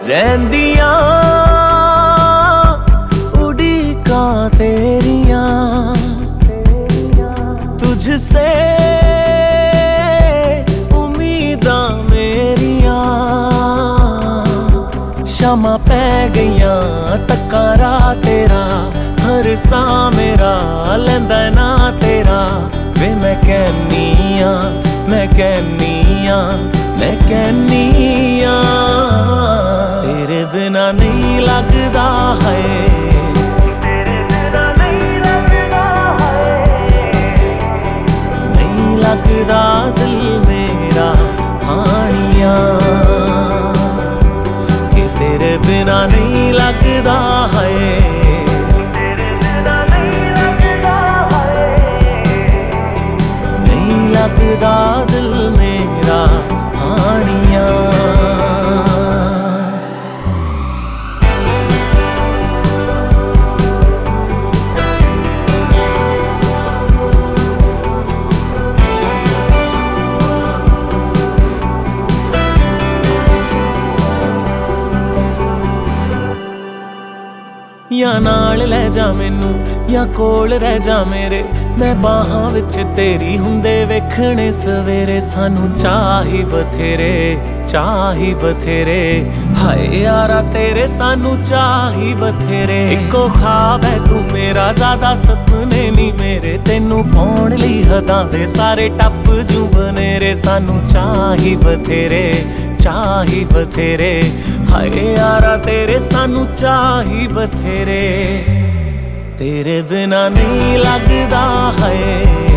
रहंदियां उड़ीकां तेरियां तुझसे उम्मीदां मेरियां शामां पै गईयां तक्कां राह तेरा हर सा मेरा लैंदा ना तेरा वे मैं कहनिया मैं कहनिया मैं कहनिया तेरे बिना नहीं लगदा है नहीं लगदा दिल मेरा हानिया कि तेरे बिना नहीं लगदा है नहीं लगदा दिल मेरा हानिया या नाल लै जा मैनू या कोल रह जा मेरे मैं बाहां विच तेरी हुंदे वेखणे सवेरे सानू चाही बथेरे हाय यारा तेरे सानू चाही बथेरे इको ख्वाब है तू मेरा ज्यादा सपने नी मेरे तेनू पाउण लई हदां दे सारे टप जू बनेरे सानू चाही बथेरे हाय यारा तेरे सानू चाही बथेरे तेरे बिना नहीं लगदा है